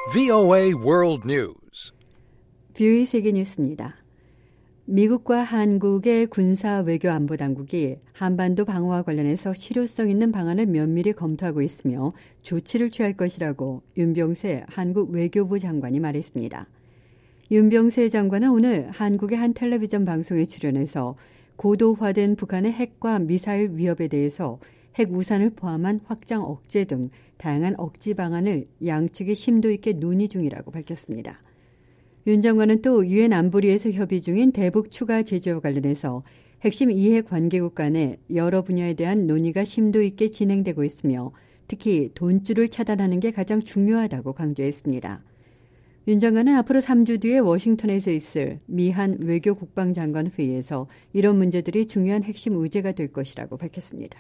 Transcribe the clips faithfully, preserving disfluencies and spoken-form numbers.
브이오에이 World News. 브이오에이 세계 뉴스입니다. 미국과 한국의 군사 외교 안보 당국이 한반도 방어와 관련해서 실효성 있는 방안을 면밀히 검토하고 있으며 조치를 취할 것이라고 윤병세 한국 외교부 장관이 말했습니다. 윤병세 장관은 오늘 한국의 한 텔레비전 방송에 출연해서 고도화된 북한의 핵과 미사일 위협에 대해서 핵 우산을 포함한 확장 억제 등 다양한 억지 방안을 양측이 심도 있게 논의 중이라고 밝혔습니다. 윤 장관은 또 유엔 안보리에서 협의 중인 대북 추가 제재와 관련해서 핵심 이해 관계국 간의 여러 분야에 대한 논의가 심도 있게 진행되고 있으며 특히 돈줄을 차단하는 게 가장 중요하다고 강조했습니다. 윤 장관은 앞으로 삼 주 뒤에 워싱턴에서 있을 미한 외교 국방장관 회의에서 이런 문제들이 중요한 핵심 의제가 될 것이라고 밝혔습니다.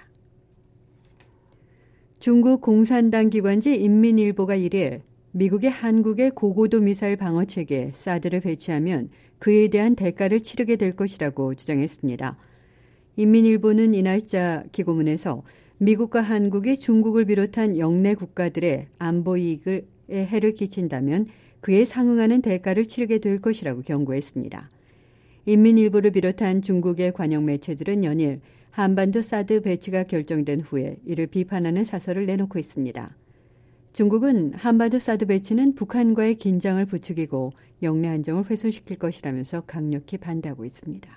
중국 공산당 기관지 인민일보가 일일 미국이 한국의 고고도 미사일 방어체계 사드를 배치하면 그에 대한 대가를 치르게 될 것이라고 주장했습니다. 인민일보는 이날자 기고문에서 미국과 한국이 중국을 비롯한 영내 국가들의 안보 이익에 해를 끼친다면 그에 상응하는 대가를 치르게 될 것이라고 경고했습니다. 인민일보를 비롯한 중국의 관영 매체들은 연일 한반도 사드 배치가 결정된 후에 이를 비판하는 사설을 내놓고 있습니다. 중국은 한반도 사드 배치는 북한과의 긴장을 부추기고 영내 안정을 훼손시킬 것이라면서 강력히 반대하고 있습니다.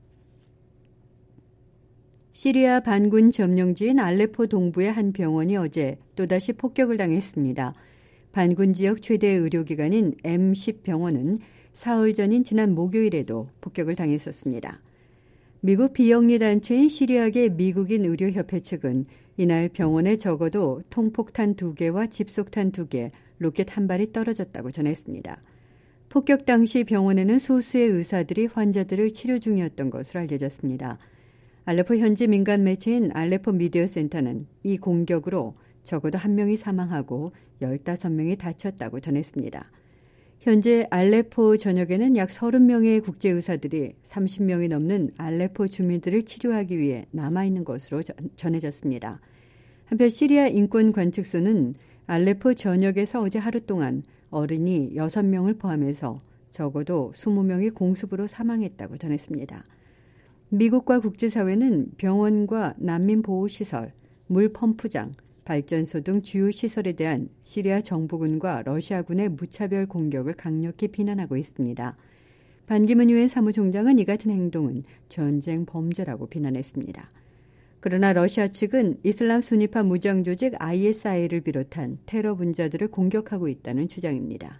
시리아 반군 점령지인 알레포 동부의 한 병원이 어제 또다시 폭격을 당했습니다. 반군 지역 최대 의료기관인 엠 십 병원은 사흘 전인 지난 목요일에도 폭격을 당했었습니다. 미국 비영리 단체인 시리아계 미국인 의료협회 측은 이날 병원에 적어도 통폭탄 두 개와 집속탄 두 개, 로켓 한 발이 떨어졌다고 전했습니다. 폭격 당시 병원에는 소수의 의사들이 환자들을 치료 중이었던 것으로 알려졌습니다. 알레포 현지 민간 매체인 알레포 미디어 센터는 이 공격으로 적어도 한 명이 사망하고 열다섯 명이 다쳤다고 전했습니다. 현재 알레포 전역에는 약 서른 명의 국제의사들이 삼십 명이 넘는 알레포 주민들을 치료하기 위해 남아있는 것으로 전해졌습니다. 한편 시리아 인권관측소는 알레포 전역에서 어제 하루 동안 어린이 여섯 명을 포함해서 적어도 이십 명이 공습으로 사망했다고 전했습니다. 미국과 국제사회는 병원과 난민보호시설, 물펌프장, 발전소 등 주요 시설에 대한 시리아 정부군과 러시아군의 무차별 공격을 강력히 비난하고 있습니다. 반기문 유엔 사무총장은 이 같은 행동은 전쟁 범죄라고 비난했습니다. 그러나 러시아 측은 이슬람 순위파 무장 조직 아이에스아이를 비롯한 테러 분자들을 공격하고 있다는 주장입니다.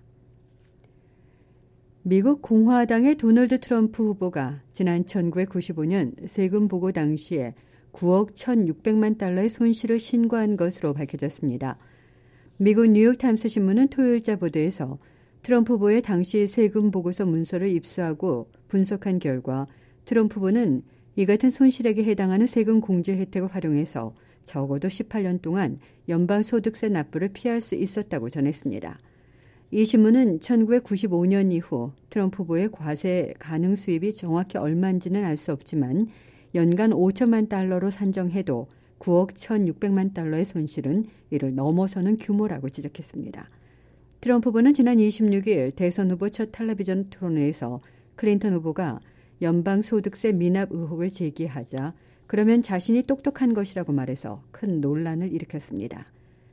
미국 공화당의 도널드 트럼프 후보가 지난 천구백구십오 년 세금 보고 당시에 구억 천육백만 달러의 손실을 신고한 것으로 밝혀졌습니다. 미국 뉴욕타임스 신문은 토요일자 보도에서 트럼프 후보의 당시 세금 보고서 문서를 입수하고 분석한 결과 트럼프 후보는 이 같은 손실액에 해당하는 세금 공제 혜택을 활용해서 적어도 십팔 년 동안 연방소득세 납부를 피할 수 있었다고 전했습니다. 이 신문은 천구백구십오 년 이후 트럼프 후보의 과세 가능 수입이 정확히 얼마인지는 알 수 없지만 연간 오천만 달러로 산정해도 구억 천육백만 달러의 손실은 이를 넘어서는 규모라고 지적했습니다. 트럼프 후보는 지난 이십육 일 대선 후보 첫 텔레비전 토론회에서 클린턴 후보가 연방소득세 미납 의혹을 제기하자 그러면 자신이 똑똑한 것이라고 말해서 큰 논란을 일으켰습니다.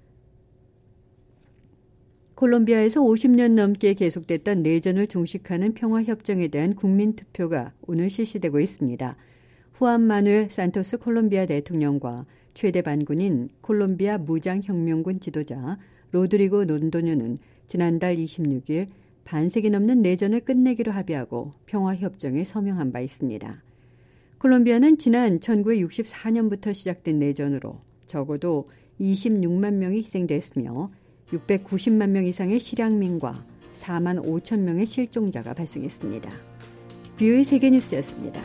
콜롬비아에서 오십 년 넘게 계속됐던 내전을 종식하는 평화협정에 대한 국민투표가 오늘 실시되고 있습니다. 후안 마누엘 산토스 콜롬비아 대통령과 최대 반군인 콜롬비아 무장혁명군 지도자 로드리고 론도뇨는 지난달 이십육 일 반세기 넘는 내전을 끝내기로 합의하고 평화협정에 서명한 바 있습니다. 콜롬비아는 지난 천구백육십사 년부터 시작된 내전으로 적어도 이십육만 명이 희생됐으며 육백구십만 명 이상의 실향민과 사만 오천 명의 실종자가 발생했습니다. 브이오에이 세계뉴스였습니다.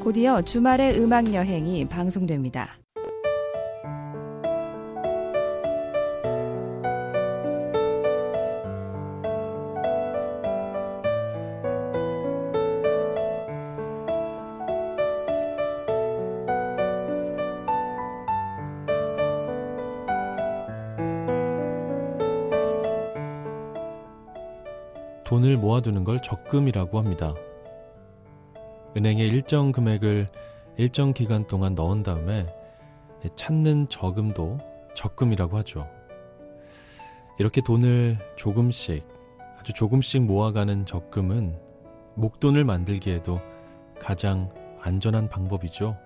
곧이어 주말의 음악여행이 방송됩니다. 돈을 모아두는 걸 적금이라고 합니다. 은행에 일정 금액을 일정 기간 동안 넣은 다음에 찾는 저금도 적금이라고 하죠. 이렇게 돈을 조금씩, 아주 조금씩 모아가는 적금은 목돈을 만들기에도 가장 안전한 방법이죠.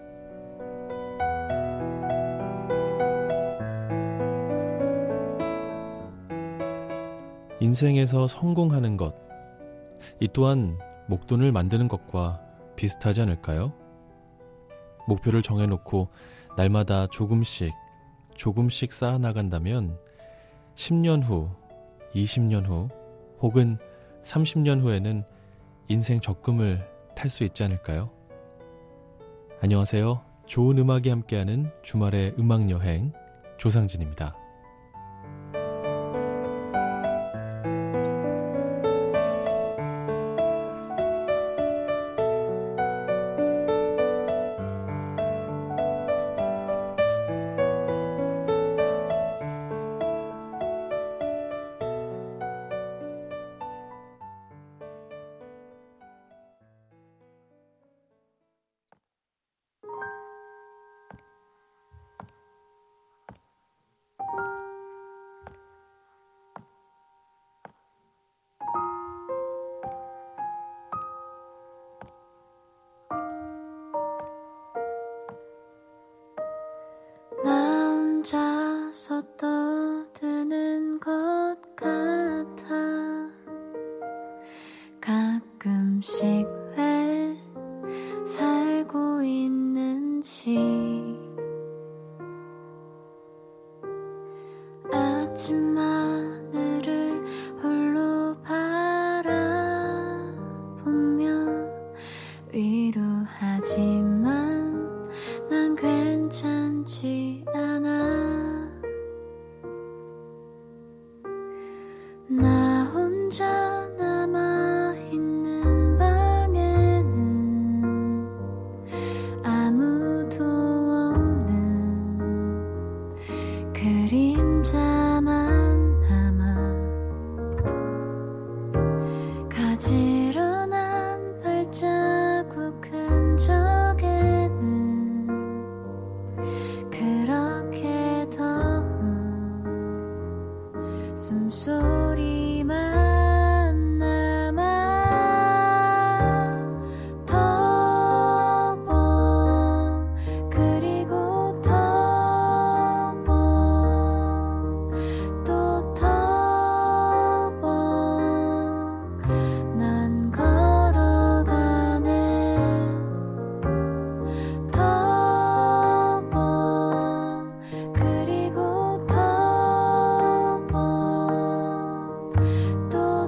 인생에서 성공하는 것, 이 또한 목돈을 만드는 것과 비슷하지 않을까요? 목표를 정해놓고 날마다 조금씩 조금씩 쌓아나간다면 십 년 후, 이십 년 후 혹은 삼십 년 후에는 인생 적금을 탈 수 있지 않을까요? 안녕하세요. 좋은 음악이 함께하는 주말의 음악여행 조상진입니다. 혼자서 떠드는 것 같아. 가끔씩 왜 살고 있는지. 아침 하늘을 홀로 바라보며 위로하지만 난 괜찮지 않아. 나 혼자 남아있는 방에는 아무도 없는 그림자만 남아. 가지런한 발자국 흔적에는 그렇게 더운 숨소리만 남아. 더 번 그리고 더 번 또 더 번 난 걸어가네. 더 번 그리고 더 번 또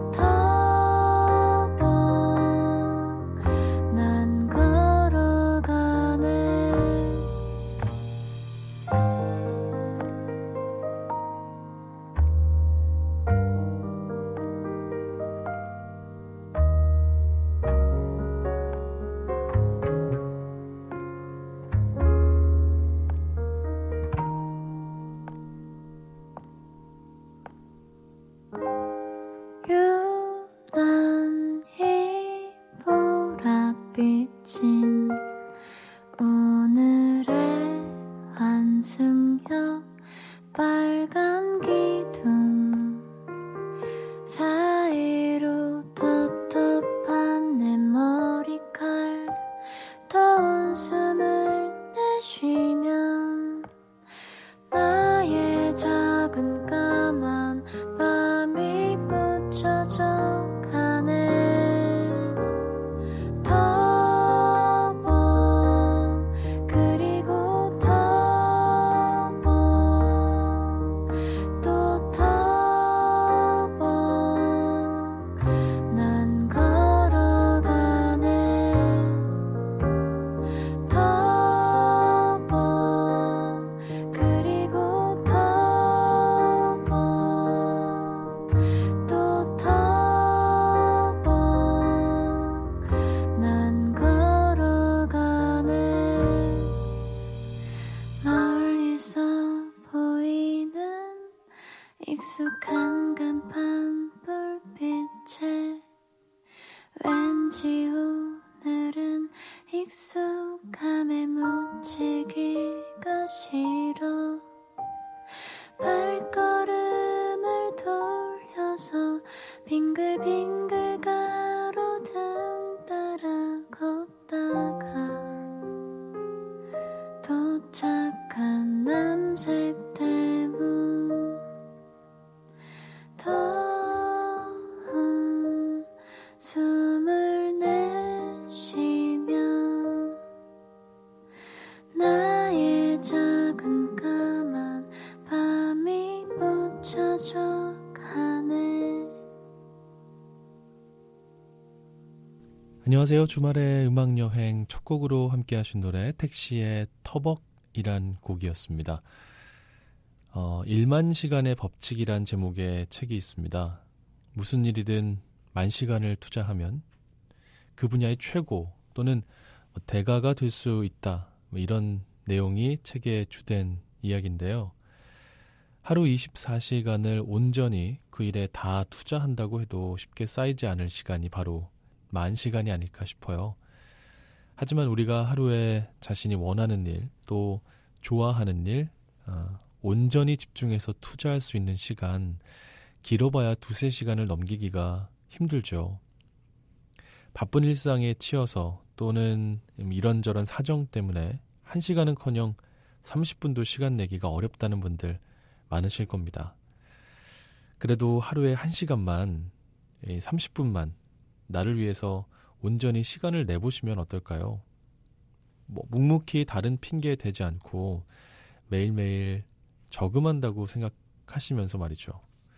촉촉한 간판 불빛에 왠지 오늘은 익숙함에 묻히기가 싫어 발걸음을 돌려서 빙글빙글 가로등 따라 걷다가 도착한 남색 대문 더운 숨을 내쉬면 나의 작은 까만 밤이 묻혀져 가네. 안녕하세요. 주말의 음악여행 첫 곡으로 함께 하신 노래 택시의 터벅이란 곡이었습니다. 어, 일만 시간의 법칙이란 제목의 책이 있습니다. 무슨 일이든 만 시간을 투자하면 그 분야의 최고 또는 대가가 될 수 있다. 뭐 이런 내용이 책의 주된 이야기인데요. 하루 이십사 시간을 온전히 그 일에 다 투자한다고 해도 쉽게 쌓이지 않을 시간이 바로 만 시간이 아닐까 싶어요. 하지만 우리가 하루에 자신이 원하는 일, 또 좋아하는 일, 어, 온전히 집중해서 투자할 수 있는 시간, 길어봐야 두세 시간을 넘기기가 힘들죠. 바쁜 일상에 치여서 또는 이런저런 사정 때문에 한 시간은커녕 삼십 분도 시간 내기가 어렵다는 분들 많으실 겁니다. 그래도 하루에 한 시간만, 삼십 분만 나를 위해서 온전히 시간을 내보시면 어떨까요? 뭐 묵묵히 다른 핑계에 대지 않고 매일매일 저금한다고 생각하시면서 말이죠.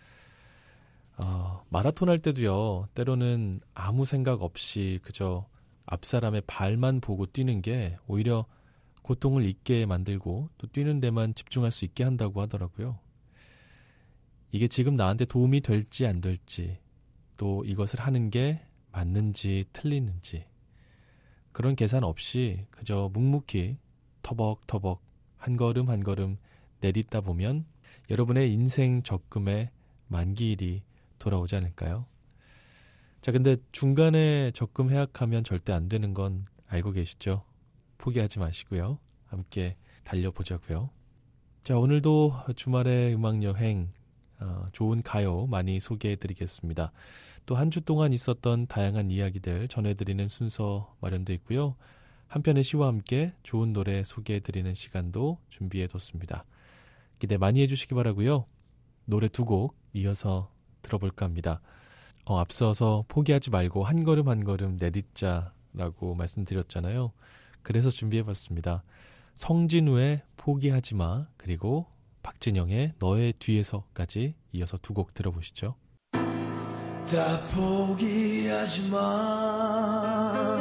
어, 마라톤 할 때도요, 때로는 아무 생각 없이 그저 앞사람의 발만 보고 뛰는 게 오히려 고통을 잊게 만들고 또 뛰는 데만 집중할 수 있게 한다고 하더라고요. 이게 지금 나한테 도움이 될지 안 될지, 또 이것을 하는 게 맞는지 틀리는지 그런 계산 없이 그저 묵묵히 터벅터벅 한 걸음 한 걸음 내딛다 보면 여러분의 인생 적금의 만기일이 돌아오지 않을까요? 자, 근데 중간에 적금 해약하면 절대 안 되는 건 알고 계시죠? 포기하지 마시고요. 함께 달려보자고요. 자, 오늘도 주말의 음악여행 어, 좋은 가요 많이 소개해드리겠습니다. 또 한 주 동안 있었던 다양한 이야기들 전해드리는 순서 마련되어 있고요. 한편의 시와 함께 좋은 노래 소개해드리는 시간도 준비해뒀습니다. 기대 많이 해주시기 바라고요. 노래 두 곡 이어서 들어볼까 합니다. 어, 앞서서 포기하지 말고 한 걸음 한 걸음 내딛자라고 말씀드렸잖아요. 그래서 준비해봤습니다. 성진우의 포기하지 마, 그리고 박진영의 너의 뒤에서까지 이어서 두 곡 들어보시죠. 다 포기하지 마.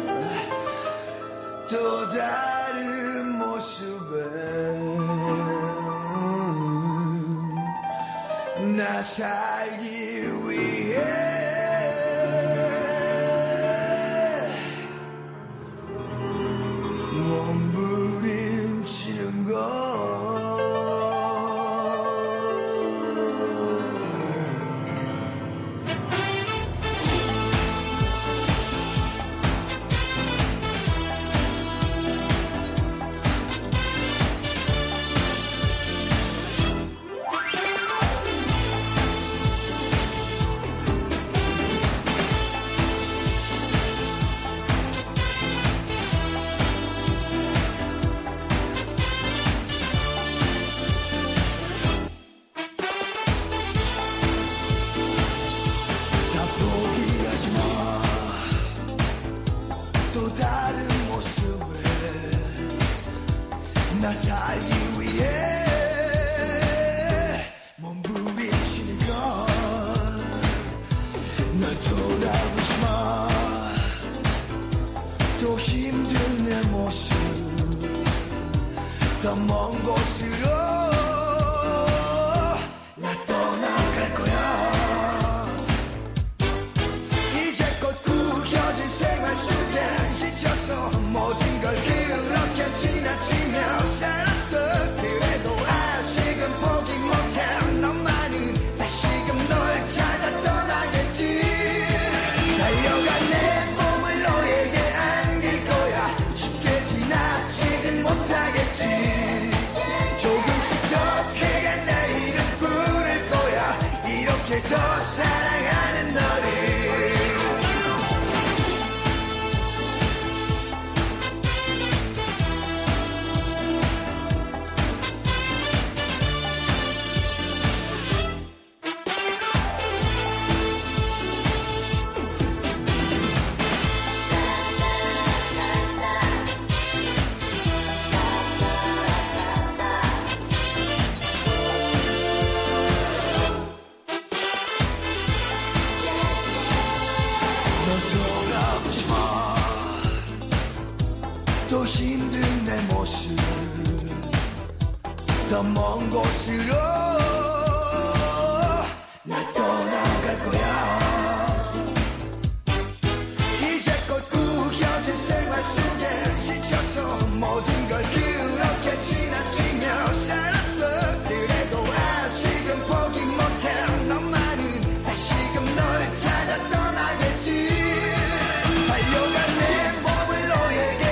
또 다른 모습에 나 살기 위해 몸부림치는 것 나 살기 위해 몸부림치는 걸 널 돌아보지 마. 또 힘든 내 모습 더 먼 곳으로 나 떠나갈 거야. 이제 곧 구겨진 생활 속에 지쳐서 모든 걸 그렇게 지나치며 살았어. 그래도 아직은 포기 못해. 너만은 다시 이렇게 더 사랑하는 너를 또 힘든 내 모습 더 먼 곳으로 나 떠나갈 거야 이제 곧 구겨진 생활 속에 지쳐서 모든 걸 그렇게 지나치며 살았어 그래도 아직은 포기 못해 너만은 다시금 널 찾아 떠나겠지 달려간 내 몸을 너에게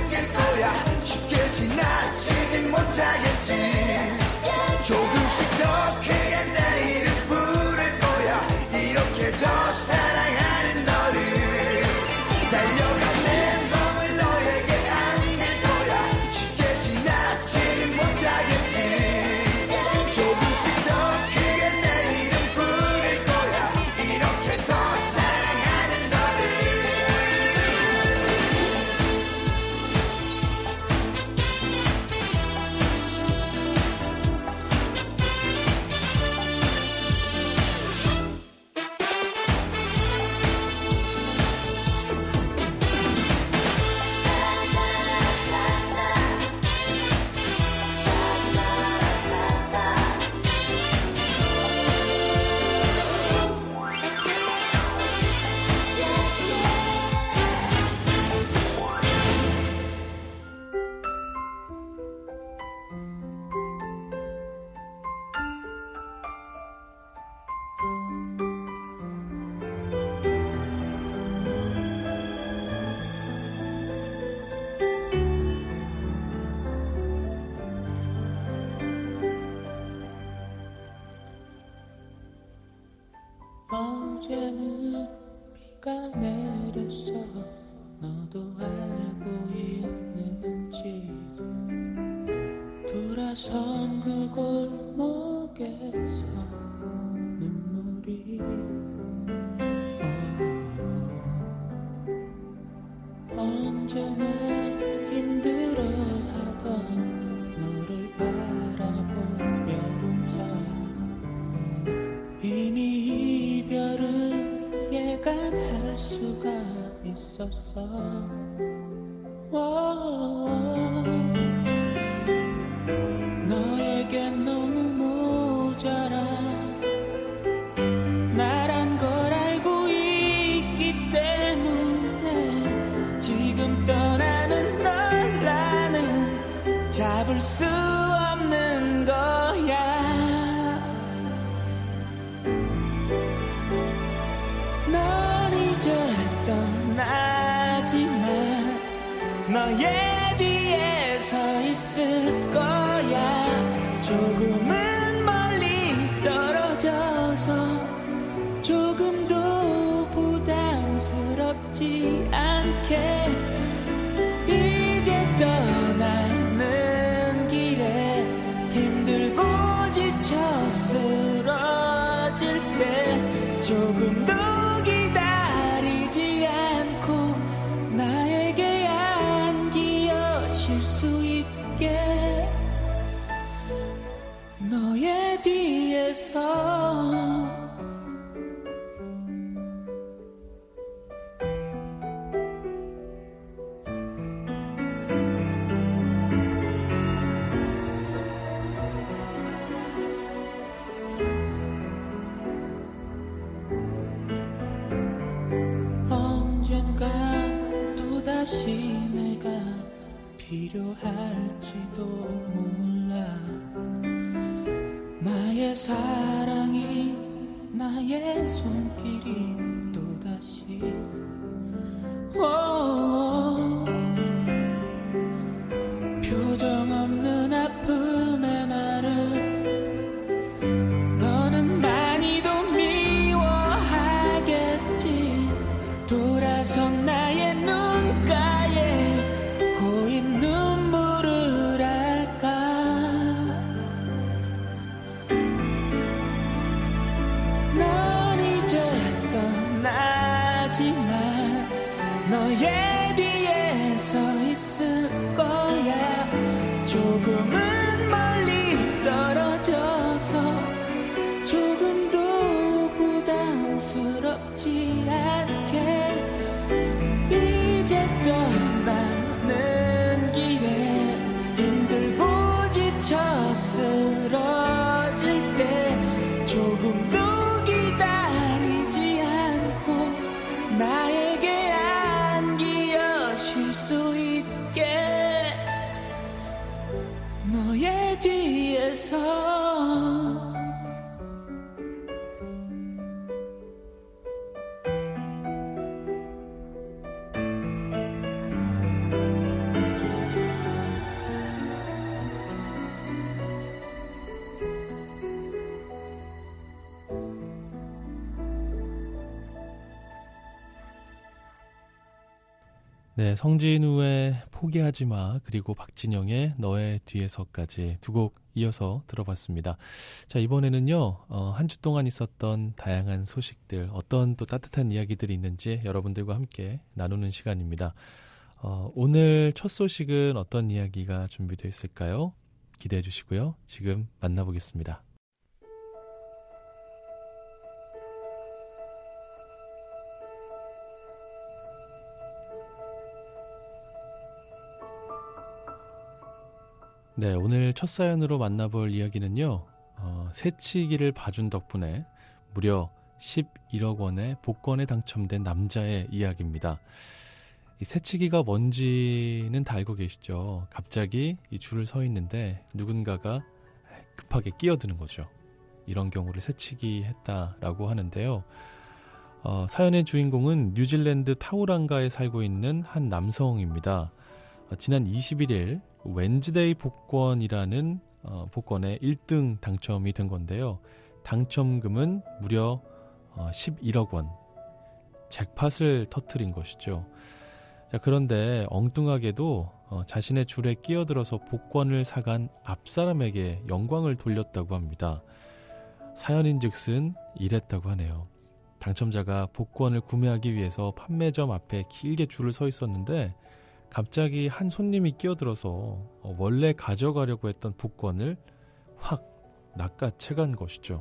지나치지 못하겠지 조금씩 더 크게 내일을 부를 거야 이렇게 더 사랑하는 너를 달려간 내 몸을 너에게 안길 거야 쉽게 지나치지 못하겠지 조금씩 더 크게 내일을 부를 거야 이렇게 더 사랑하는 너를 어제는 비가 내렸어 너도 알고 있는지 돌아선 그 골목에서 눈물이 어, 언제나 힘들어하던 너를 바라보며 웃어 이미 이별을 예감할 수가 있었어 너에게 너무 모자라 나란 걸 알고 있기 때문에 지금 떠나는 널 나는 잡을 수 없는 거야 떠나지만 너의 뒤에 서 있을 거야 조금은 멀리 떨어져서 조금도 부담스럽지 않게 이제 떠나는 길에 힘들고 지쳐 쓰러질 때 조금도 나에게 안기어질 수 있게 너의 뒤에서 다시 내가 필요할지도 몰라 나의 사랑이 나의 손길이 또다시 오, 표정 없는 아픔의 말을 너는 많이도 믿 너의 뒤에 서 있을 거야. 조금은 멀리 떨어져서 조금도 부담스럽지 않게 이제 떠나는 길에 힘들고 지쳐 쓰러질 때 조금도 기다리지 않고 나에게 안기어 쉴 수 있게 너의 뒤에서 네, 성진우의 포기하지 마, 그리고 박진영의 너의 뒤에서까지 두 곡 이어서 들어봤습니다. 자, 이번에는요, 어, 한 주 동안 있었던 다양한 소식들, 어떤 또 따뜻한 이야기들이 있는지 여러분들과 함께 나누는 시간입니다. 어, 오늘 첫 소식은 어떤 이야기가 준비되어 있을까요? 기대해 주시고요. 지금 만나보겠습니다. 네, 오늘 첫 사연으로 만나볼 이야기는요, 어, 새치기를 봐준 덕분에 무려 십일억 원의 복권에 당첨된 남자의 이야기입니다. 이 새치기가 뭔지는 다 알고 계시죠? 갑자기 이 줄을 서 있는데 누군가가 급하게 끼어드는 거죠. 이런 경우를 새치기 했다라고 하는데요. 어, 사연의 주인공은 뉴질랜드 타우랑가에 살고 있는 한 남성입니다. 어, 지난 이십일 일 웬즈데이 복권이라는 어, 복권에 일 등 당첨이 된 건데요. 당첨금은 무려 어, 십일억 원. 잭팟을 터뜨린 것이죠. 자, 그런데 엉뚱하게도 어, 자신의 줄에 끼어들어서 복권을 사간 앞사람에게 영광을 돌렸다고 합니다. 사연인즉슨 이랬다고 하네요. 당첨자가 복권을 구매하기 위해서 판매점 앞에 길게 줄을 서 있었는데 갑자기 한 손님이 끼어들어서 원래 가져가려고 했던 복권을 확 낚아채간 것이죠.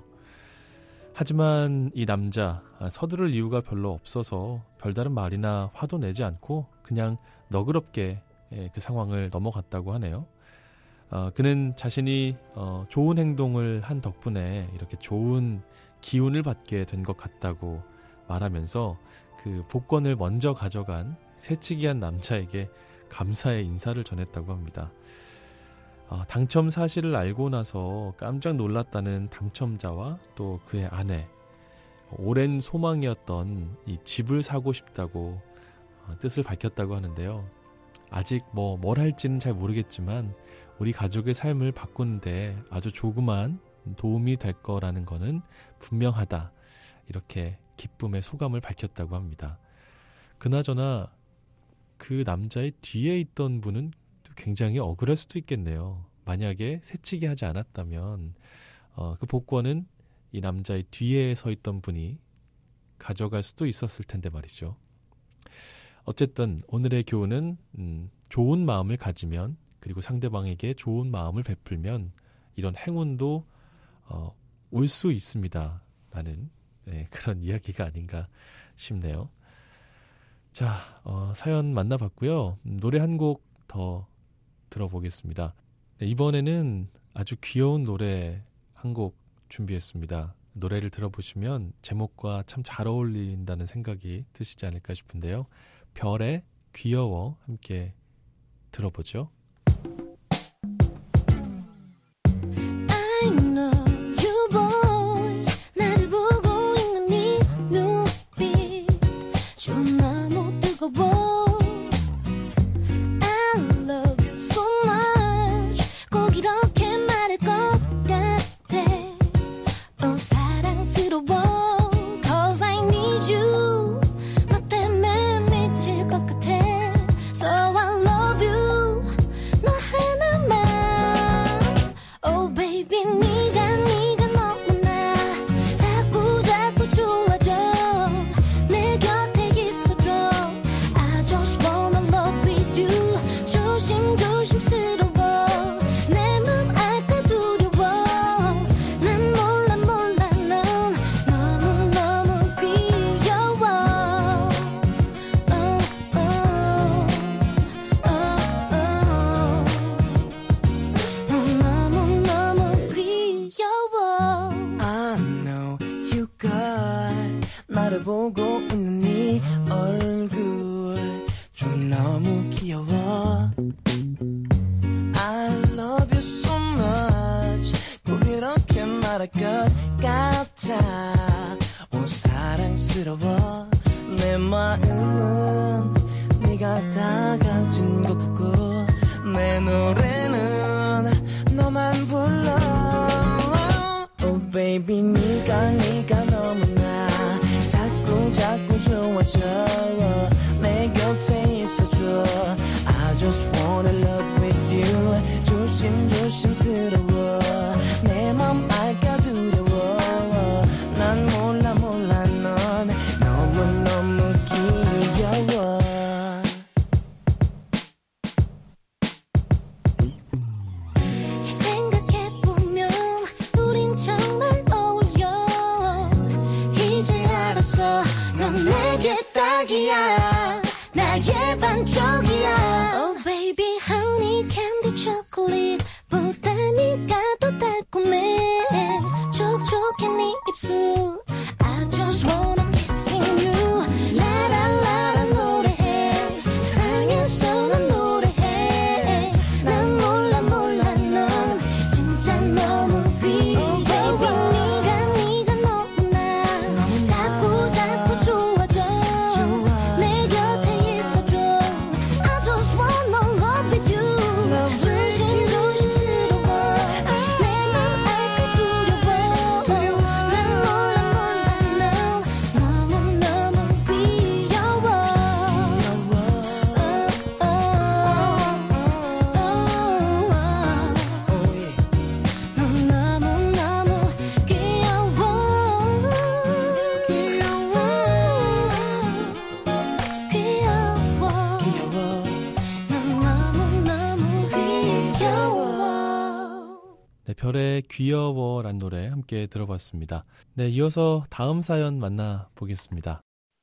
하지만 이 남자 서두를 이유가 별로 없어서 별다른 말이나 화도 내지 않고 그냥 너그럽게 그 상황을 넘어갔다고 하네요. 어, 그는 자신이 어, 좋은 행동을 한 덕분에 이렇게 좋은 기운을 받게 된 것 같다고 말하면서 그 복권을 먼저 가져간 새치기한 남자에게 감사의 인사를 전했다고 합니다. 어, 당첨 사실을 알고 나서 깜짝 놀랐다는 당첨자와 또 그의 아내, 오랜 소망이었던 이 집을 사고 싶다고 어, 뜻을 밝혔다고 하는데요. 아직 뭐 뭘 할지는 잘 모르겠지만 우리 가족의 삶을 바꾸는데 아주 조그만 도움이 될 거라는 거는 분명하다. 이렇게 기쁨의 소감을 밝혔다고 합니다. 그나저나 그 남자의 뒤에 있던 분은 굉장히 억울할 수도 있겠네요. 만약에 새치기 하지 않았다면 어, 그 복권은 이 남자의 뒤에 서 있던 분이 가져갈 수도 있었을 텐데 말이죠. 어쨌든 오늘의 교훈은 음, 좋은 마음을 가지면, 그리고 상대방에게 좋은 마음을 베풀면 이런 행운도 어, 올 수 있습니다. 라는 네, 그런 이야기가 아닌가 싶네요. 자, 어, 사연 만나봤고요. 음, 노래 한 곡 더 들어보겠습니다. 네, 이번에는 아주 귀여운 노래 한 곡 준비했습니다. 노래를 들어보시면 제목과 참 잘 어울린다는 생각이 드시지 않을까 싶은데요. 별의 귀여워 함께 들어보죠. I know you boy 나를 보고 있는 네 눈빛 좀 너무 뜨거워 I love you so much 꼭 이렇게 말할 것 같아 oh 사랑스러워 cause I need you 너 때문에 미칠 것 같아 so I love you 나를 보고 있는 네 얼굴 좀 너무 귀여워. I love you so much. 꼭 이렇게 말할 것 같아. 오 사랑스러워. 내 마음은 네가 다 가진 것 같고 내 노래는 너만 불러. Oh baby 네가 네가 너무나 자꾸 자꾸 좋아져. 내 곁에 있어줘. I just wanna love with you. 조심조심스러워. 내 맘 알까 두려워. 난 몰라 몰라 넌 너무너무 귀여워. 잘 생각해보면 우린 정말 어울려. 이제 알았어. 넌 내게 딱이야. 나의 반쪽이야. Oh baby honey candy chocolate 보다 네가 더 달콤해. 촉촉해 네 입술. I just wanna kissing you. 라라라라 노래해. 사랑해서 난 노래해. 난 몰라 몰라 넌 진짜 너무 귀여워. Oh baby 네가 네가 너무나 자꾸 자꾸 좋아져. 내 곁에 있어줘. I just wanna love with you. 조심조심스러워. 내 맘 알까 두려워. 난 몰라 몰라 넌 너무너무 귀여워. 넌 너무너무 귀여워. 귀여워. 귀여워. 넌 너무너무 귀여워. 네, 별의 귀여워란 노래 함께 들어봤습니다. 네, 이어서 다음 사연 만나보겠습니다.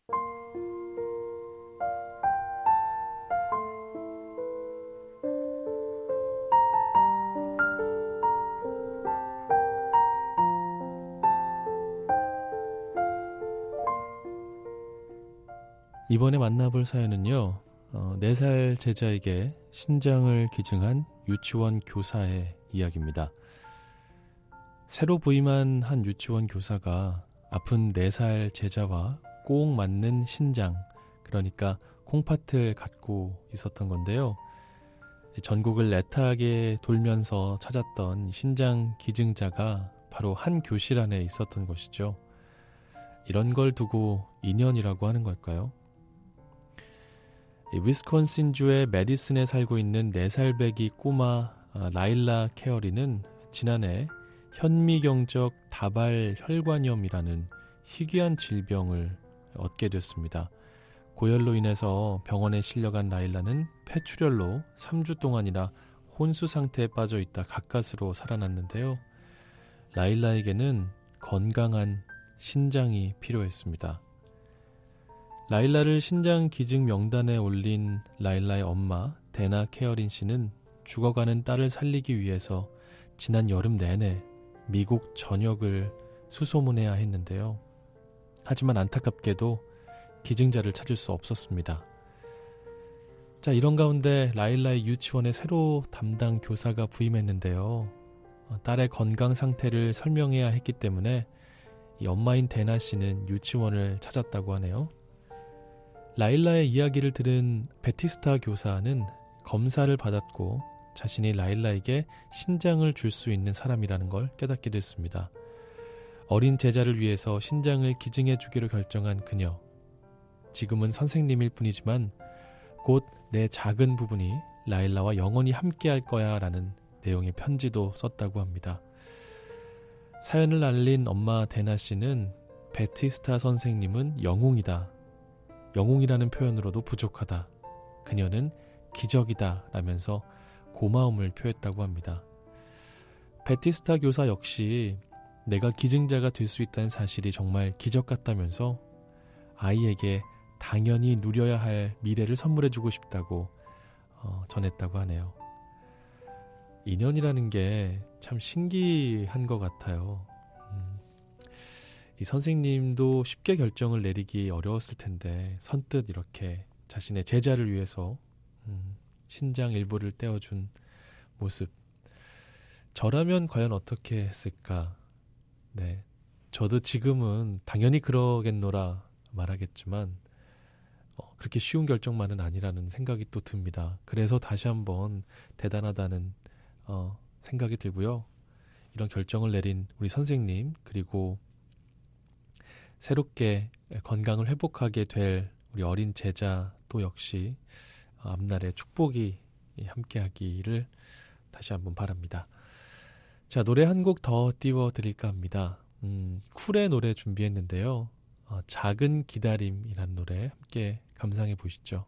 이번에 만나볼 사연은요, 어, 네 살 제자에게 신장을 기증한 유치원 교사의 이야기입니다. 새로 부임한 한 유치원 교사가 아픈 네 살 제자와 꼭 맞는 신장, 그러니까 콩팥을 갖고 있었던 건데요. 전국을 애타게 돌면서 찾았던 신장 기증자가 바로 한 교실 안에 있었던 것이죠. 이런 걸 두고 인연이라고 하는 걸까요? 위스콘신주의 메디슨에 살고 있는 네 살배기 꼬마 라일라 케어리는 지난해 현미경적 다발 혈관염이라는 희귀한 질병을 얻게 됐습니다. 고열로 인해서 병원에 실려간 라일라는 폐출혈로 삼 주 동안이나 혼수 상태에 빠져 있다 가까스로 살아났는데요. 라일라에게는 건강한 신장이 필요했습니다. 라일라를 신장 기증 명단에 올린 라일라의 엄마 데나 케어린 씨는 죽어가는 딸을 살리기 위해서 지난 여름 내내 미국 전역을 수소문해야 했는데요. 하지만 안타깝게도 기증자를 찾을 수 없었습니다. 자, 이런 가운데 라일라의 유치원에 새로 담당 교사가 부임했는데요. 딸의 건강 상태를 설명해야 했기 때문에 이 엄마인 데나 씨는 유치원을 찾았다고 하네요. 라일라의 이야기를 들은 베티스타 교사는 검사를 받았고 자신이 라일라에게 신장을 줄 수 있는 사람이라는 걸 깨닫게 됐습니다. 어린 제자를 위해서 신장을 기증해 주기로 결정한 그녀. 지금은 선생님일 뿐이지만 곧 내 작은 부분이 라일라와 영원히 함께할 거야 라는 내용의 편지도 썼다고 합니다. 사연을 알린 엄마 데나 씨는 베티스타 선생님은 영웅이다. 영웅이라는 표현으로도 부족하다. 그녀는 기적이다 라면서 고마움을 표했다고 합니다. 베티스타 교사 역시 내가 기증자가 될 수 있다는 사실이 정말 기적 같다면서 아이에게 당연히 누려야 할 미래를 선물해주고 싶다고 어, 전했다고 하네요. 인연이라는 게 참 신기한 것 같아요. 음, 이 선생님도 쉽게 결정을 내리기 어려웠을 텐데 선뜻 이렇게 자신의 제자를 위해서 음, 신장 일부를 떼어준 모습. 저라면 과연 어떻게 했을까? 네, 저도 지금은 당연히 그러겠노라 말하겠지만 어, 그렇게 쉬운 결정만은 아니라는 생각이 또 듭니다. 그래서 다시 한번 대단하다는 어, 생각이 들고요. 이런 결정을 내린 우리 선생님, 그리고 새롭게 건강을 회복하게 될 우리 어린 제자 또 역시 앞날에 축복이 함께하기를 다시 한번 바랍니다. 자, 노래 한 곡 더 띄워드릴까 합니다. 음, 쿨의 노래 준비했는데요. 어, 작은 기다림이라는 노래 함께 감상해 보시죠.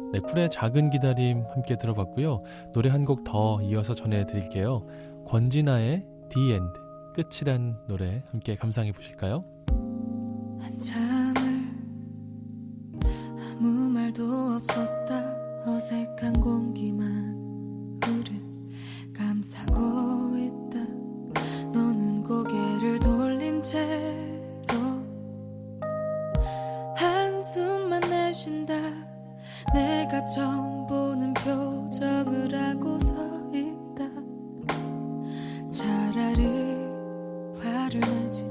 네, 쿨의 작은 기다림 함께 들어봤고요. 노래 한 곡 더 이어서 전해드릴게요. 권진아의 The End, 끝이란 노래 함께 감상해 보실까요? 한참을 아무 말도 없었다. 어색한 공기만 우릴 감싸고 있다. 너는 고개를 돌린 채로 한숨만 내쉰다. 내가 처음 보는 표정을 하고 서 있다. 차라리 화를 내지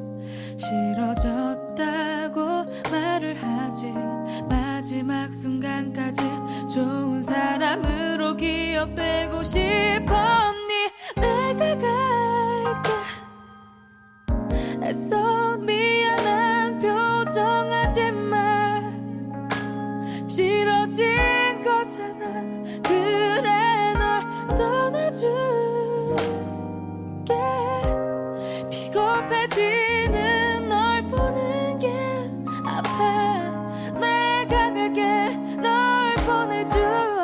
싫어졌다고 말을 하지. 마지막 순간까지 좋은 사람으로 기억되고 싶었니. 내가 갈게 애써 미안한 표정하지만 싫어진 거잖아. 그래 널 떠나줄게. 비겁해지는 널 보는 게 아파. 내가 갈게 널 보내줄게.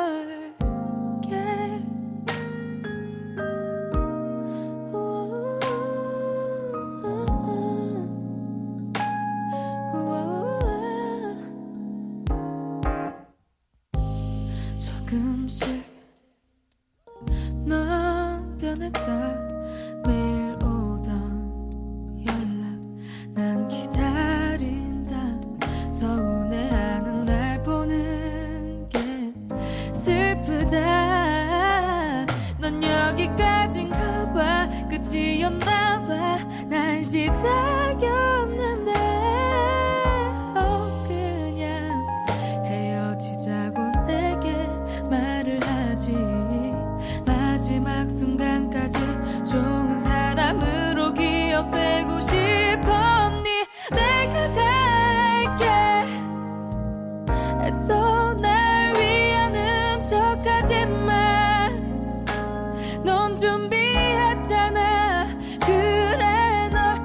조금씩 넌 변했다. 매일 오던 연락 난 기다린다. 서운해하는 날 보는 게 슬프다. 넌 여기까지인가 봐. 끝이었나 봐. 난 시작이었는데 어, 그냥 헤어지자고 내게 말을 하지. 마지막 순간까지 좋은 사람으로 기억되고 싶었니. 내가 갈게 애써 날 위하는 척하지만 넌 준비했잖아. 그래 널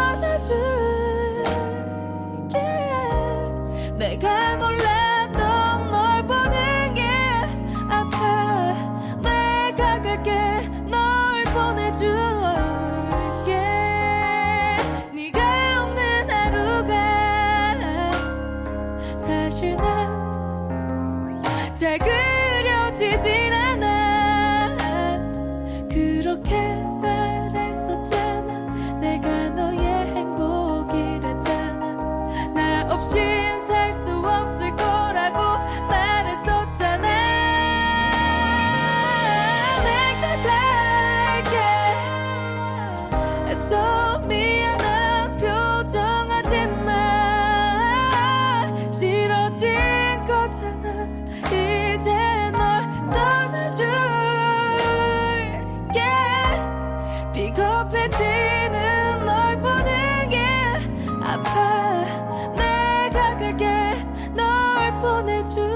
떠나줄게. 내가 몰랐던 널 보는 게 아파. 내가 갈게 널 보내줄게. 네가 없는 하루가 사실 난 잘 그려지진 않아. 그렇게 말했었잖아. 내가 너의 행복이랬잖아. 나 없인 살 수 없을 거라고 말했었잖아. 내가 갈게 애써 미안한 표정하지만 싫어진 거잖아. 이제 널 떠나줄게. 비겁해지는 널 보는 게 아파. 내가 갈게 널 보내줄게.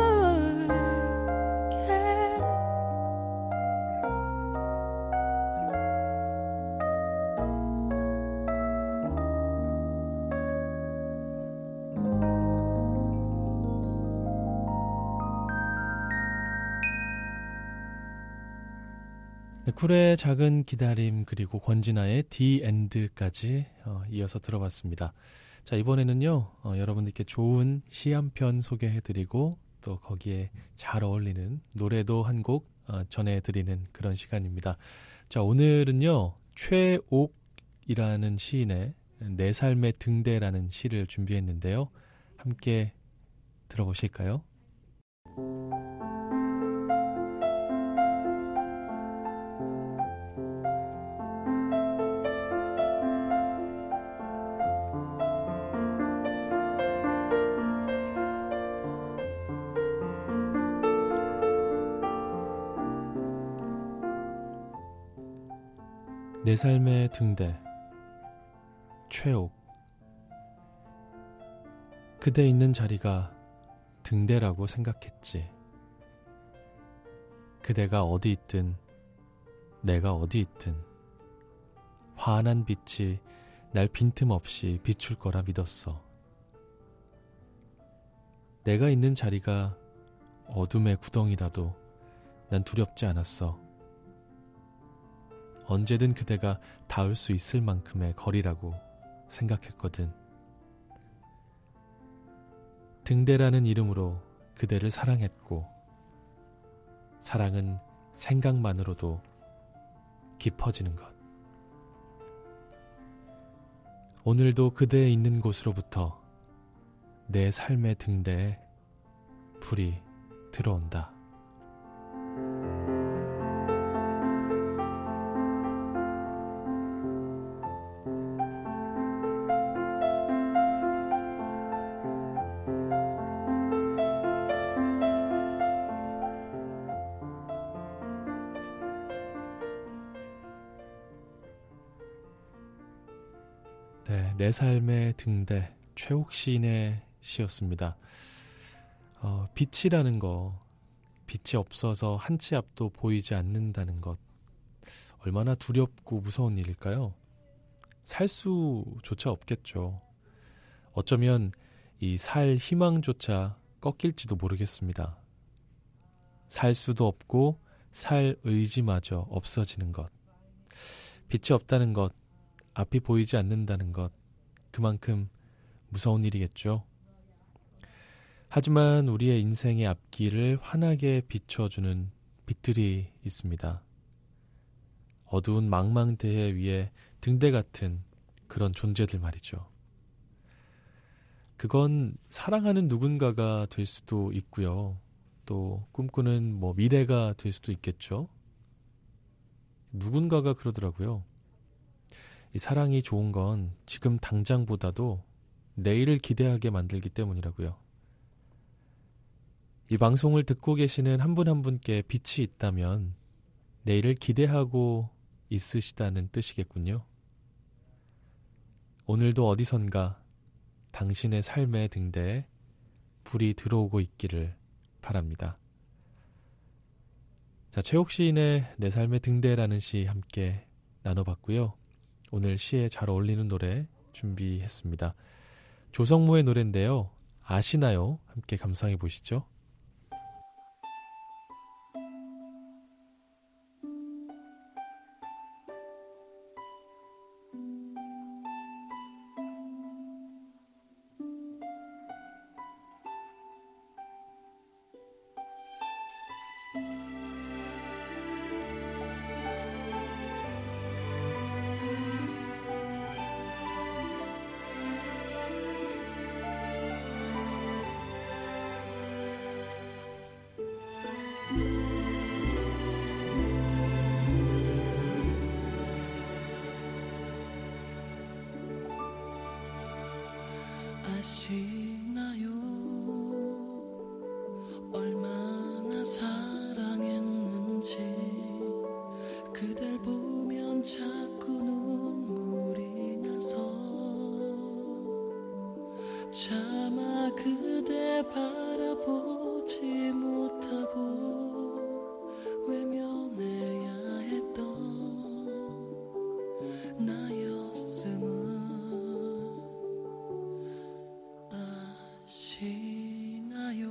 네, 쿨의 작은 기다림 그리고 권진아의 The End까지 어, 이어서 들어봤습니다. 자, 이번에는요 어, 여러분들께 좋은 시 한 편 소개해드리고 또 거기에 잘 어울리는 노래도 한 곡 어, 전해드리는 그런 시간입니다. 자, 오늘은요 최옥이라는 시인의 내 삶의 등대라는 시를 준비했는데요. 함께 들어보실까요? 내 삶의 등대 최옥. 그대 있는 자리가 등대라고 생각했지. 그대가 어디 있든 내가 어디 있든 환한 빛이 날 빈틈없이 비출 거라 믿었어. 내가 있는 자리가 어둠의 구덩이라도 난 두렵지 않았어. 언제든 그대가 닿을 수 있을 만큼의 거리라고 생각했거든. 등대라는 이름으로 그대를 사랑했고, 사랑은 생각만으로도 깊어지는 것. 오늘도 그대 있는 곳으로부터 내 삶의 등대에 불이 들어온다. 네, 내 삶의 등대, 최욱 시인의 시였습니다. 어, 빛이라는 거, 빛이 없어서 한 치 앞도 보이지 않는다는 것, 얼마나 두렵고 무서운 일일까요? 살 수조차 없겠죠. 어쩌면 이 살 희망조차 꺾일지도 모르겠습니다. 살 수도 없고 살 의지마저 없어지는 것, 빛이 없다는 것, 앞이 보이지 않는다는 것, 그만큼 무서운 일이겠죠. 하지만 우리의 인생의 앞길을 환하게 비춰주는 빛들이 있습니다. 어두운 망망대해 위에 등대 같은 그런 존재들 말이죠. 그건 사랑하는 누군가가 될 수도 있고요. 또 꿈꾸는 뭐 미래가 될 수도 있겠죠. 누군가가 그러더라고요. 이 사랑이 좋은 건 지금 당장보다도 내일을 기대하게 만들기 때문이라고요. 이 방송을 듣고 계시는 한 분 한 분께 빛이 있다면 내일을 기대하고 있으시다는 뜻이겠군요. 오늘도 어디선가 당신의 삶의 등대에 불이 들어오고 있기를 바랍니다. 자, 최욱 시인의 내 삶의 등대라는 시 함께 나눠봤고요. 오늘 시에 잘 어울리는 노래 준비했습니다. 조성모의 노래인데요. 아시나요? 함께 감상해 보시죠. 아시나요? 얼마나 사랑했는지 그댈 보면 자꾸 눈물이 나서 차마 그대 바라보지 못하고 외면해야 했던 나였음을 아시나요?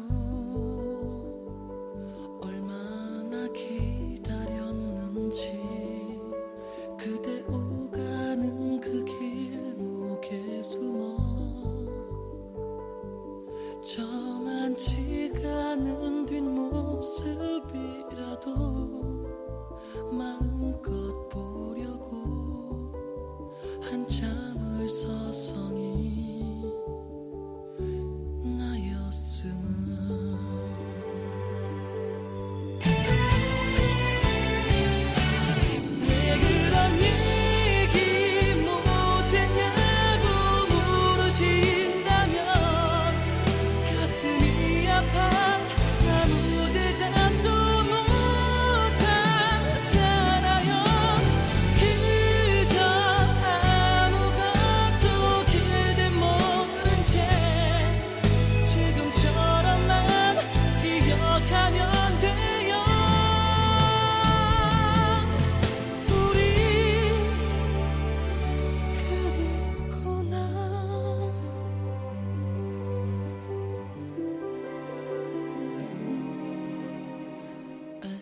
얼마나 기다렸는지 그대 오가는 그 길목에 숨어 저만치가 않은 뒷모습이라도 마음껏 보려고 한참을 서성이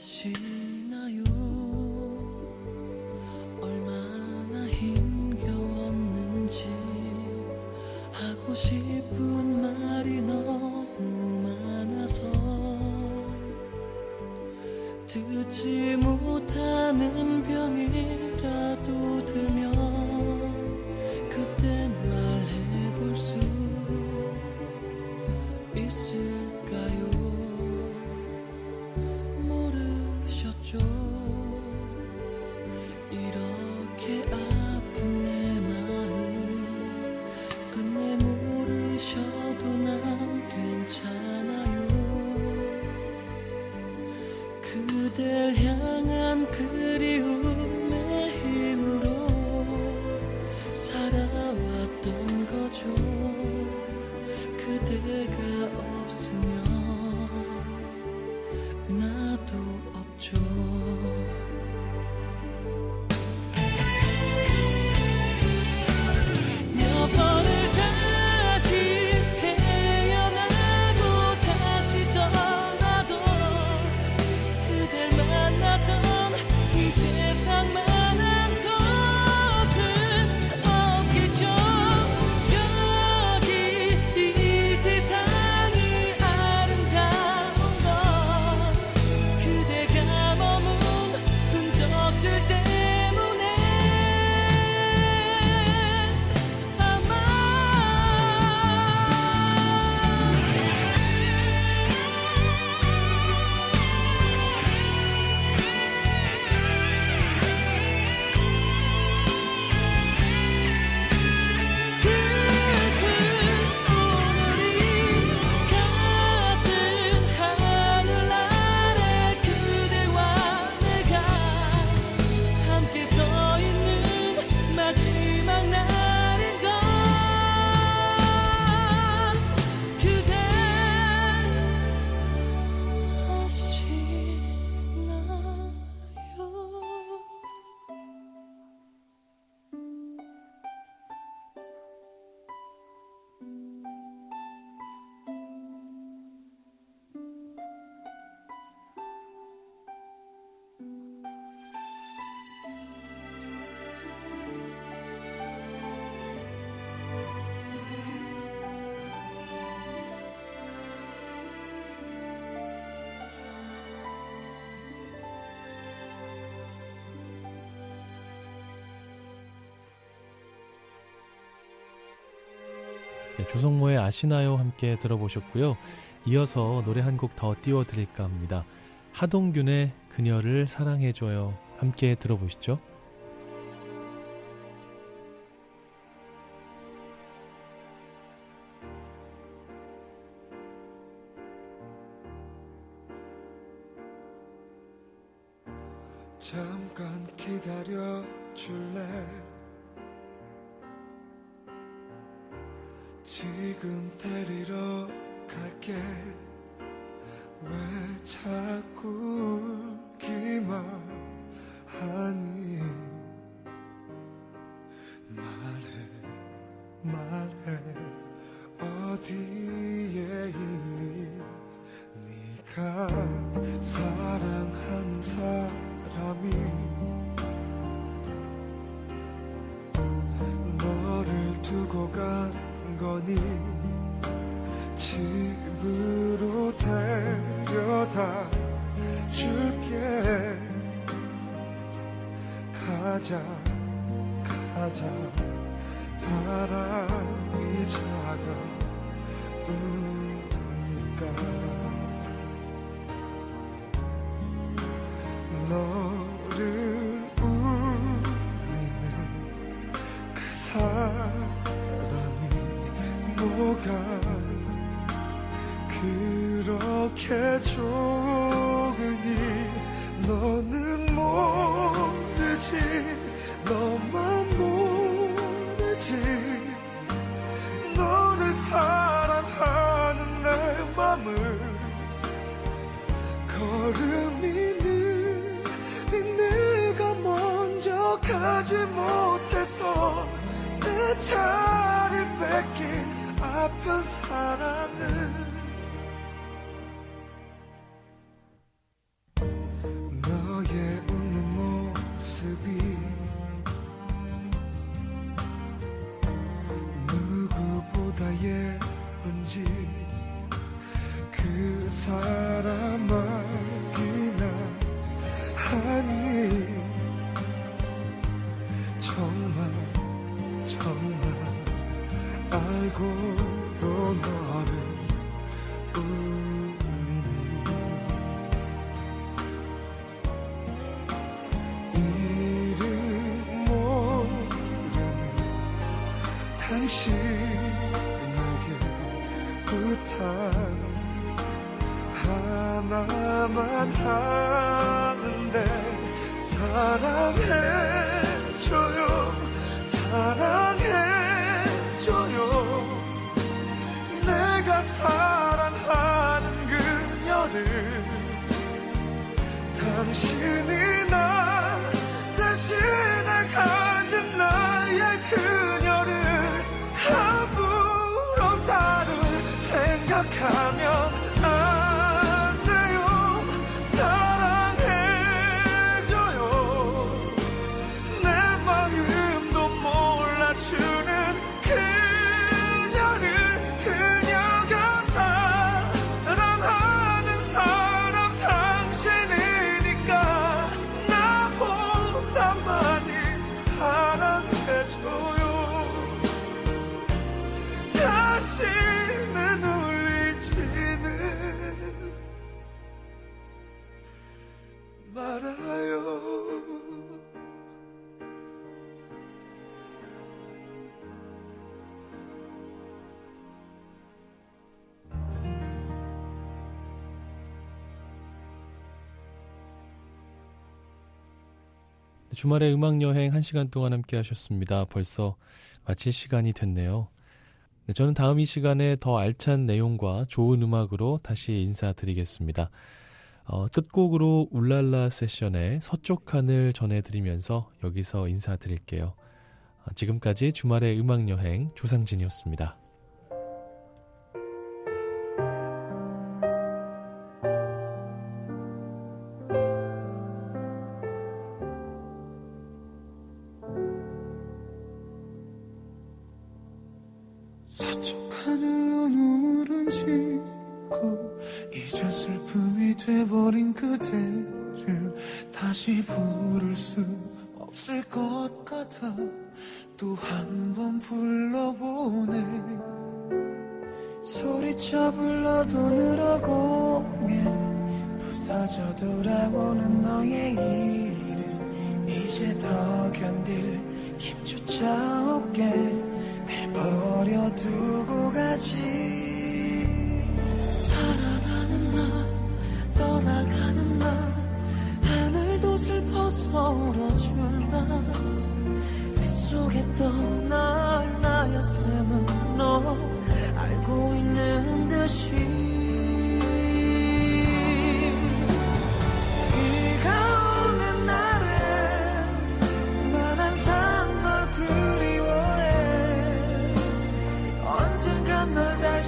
아시나요? 얼마나 힘겨웠는지 하고 싶은 말이 너무 많아서 듣지 못하는 병이라도 들면 그때 말해볼 수 있을까요? 모르셨죠? 이렇게 아픈 내 마음 끝내 모르셔도 난 괜찮아요. 그댈 향한 그리움의 힘으로 살아왔던 거죠. 그대가 없으면 나도 없죠. 몇 번을 다시 태어나고 다시 떠나도 그댈 만났던 이 세상만한 것은 없겠죠. 여기 이 세상이 아름다운 건 그대가 머문 흔적들 때문에 아마 슬픈 오늘이 같은 하늘 아래 그대와 내가 함께 서 있는 마지막 날인 걸 그대 아시나요? 네, 조성모의 아시나요 함께 들어보셨고요. 이어서 노래 한 곡 더 띄워드릴까 합니다. 하동균의 그녀를 사랑해줘요 함께 들어보시죠. 잠깐 기다려 줄래? 지금 데리러 갈게. 왜 자꾸 울기만 하니? 말해 말해 어디에 있니? 네가 사랑하는 사람이 너를 두고 간 거니? 집으로 데려다 줄게. 가자 가자 바람이 차가우니까 너를 울리는 그 사람이 뭐가 그렇게 좋으니? 너는 모르지, 너만 모르지. 너를 사랑하는 내 맘을 걸음이 느린 내가 먼저 가지 못해서 내 자리 뺏긴 아픈 사랑을 사람이나 하니 정말 정말 알고도 너를 울리니 이름 모르는 당신에게 부탁 하나만 하는데 사랑해줘요 사랑해줘요 내가 사랑하는 그녀를 당신이 나 대신에 가진 나의 그녀를 아무런 다른 생각하면 주말의 음악여행 한 시간 동안 함께 하셨습니다. 벌써 마칠 시간이 됐네요. 네, 저는 다음 이 시간에 더 알찬 내용과 좋은 음악으로 다시 인사드리겠습니다. 어, 끝곡으로 울랄라 세션의 서쪽 하늘 전해드리면서 여기서 인사드릴게요. 어, 지금까지 주말의 음악여행 조상진이었습니다. 서쪽 하늘로 눈을 짓고 이제 슬픔이 돼버린 그대를 다시 부를 수 없을 것 같아 또 한 번 불러보네 소리쳐 불러도 늘어공에 부서져 돌아오는 너의 일을 이제 더 견딜 힘조차 없게 날 버려두고 가지 사랑하는 나 떠나가는 나 하늘도 슬퍼서 울어준 나 뱃속에 떠날 나였음은 너 알고 있는 듯이 비가 오는 날에 난 항상 널 그리워해 언젠간 널 다시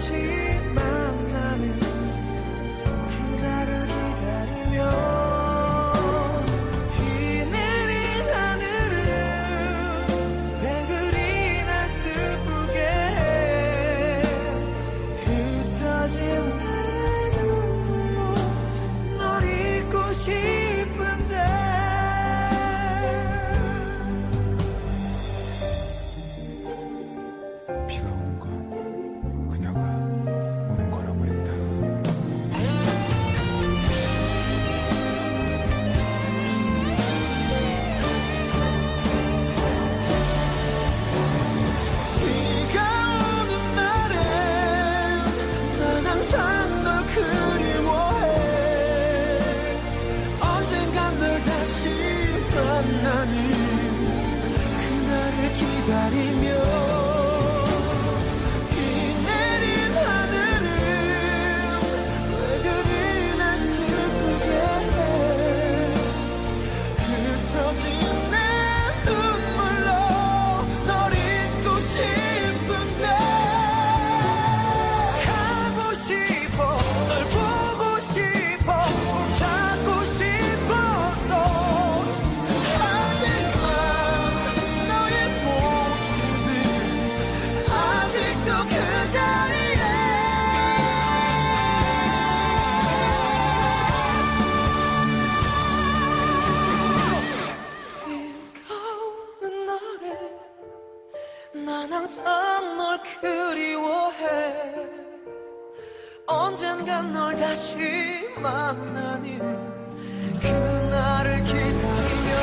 언젠간 널 다시 만나는 그날을 기다리며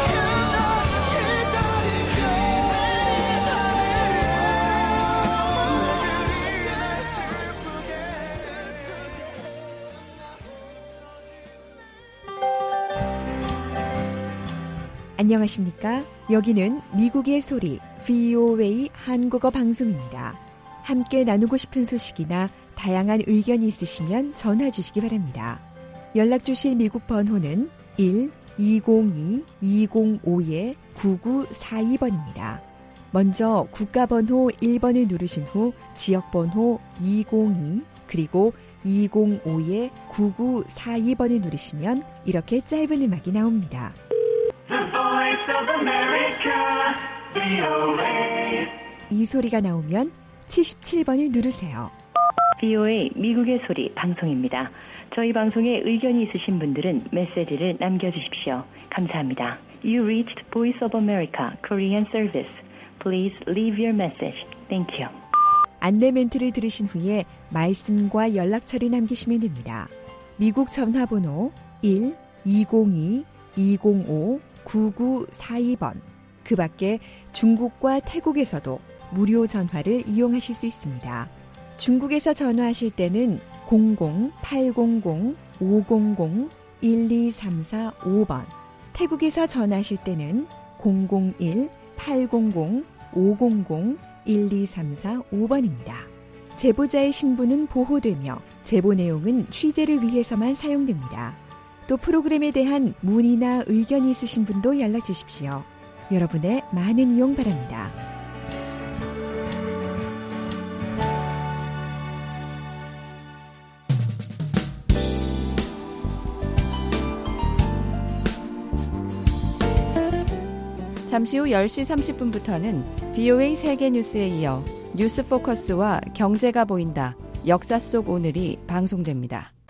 안녕하십니까? 여기는 미국의 소리 브이오에이 한국어 방송입니다. 함께 나누고 싶은 소식이나 다양한 의견이 있으시면 전화 주시기 바랍니다. 연락 주실 미국 번호는 일 이공이 이공오 구구사이 번입니다. 먼저 국가번호 일 번을 누르신 후 지역번호 이공이 그리고 이공오 구구사이 번을 누르시면 이렇게 짧은 음악이 나옵니다. 이 소리가 나오면 칠십칠 번을 누르세요. 브이오에이 미국의 소리 방송입니다. 저희 방송에 의견이 있으신 분들은 메시지를 남겨주십시오. 감사합니다. You reached Voice of America Korean Service. Please leave your message. Thank you. 안내 멘트를 들으신 후에 말씀과 연락처를 남기시면 됩니다. 미국 전화번호 일 이공이 이공오 구구사이 번. 그 밖에 중국과 태국에서도 무료 전화를 이용하실 수 있습니다. 중국에서 전화하실 때는 공공 팔공공 오공공 일이삼사오 번, 태국에서 전화하실 때는 공공일 팔공공 오공공 일이삼사오 번입니다. 제보자의 신분은 보호되며 제보 내용은 취재를 위해서만 사용됩니다. 또 프로그램에 대한 문의나 의견이 있으신 분도 연락 주십시오. 여러분의 많은 이용 바랍니다. 잠시 후 열 시 삼십 분부터는 브이오에이 세계 뉴스에 이어 뉴스 포커스와 경제가 보인다. 역사 속 오늘이 방송됩니다.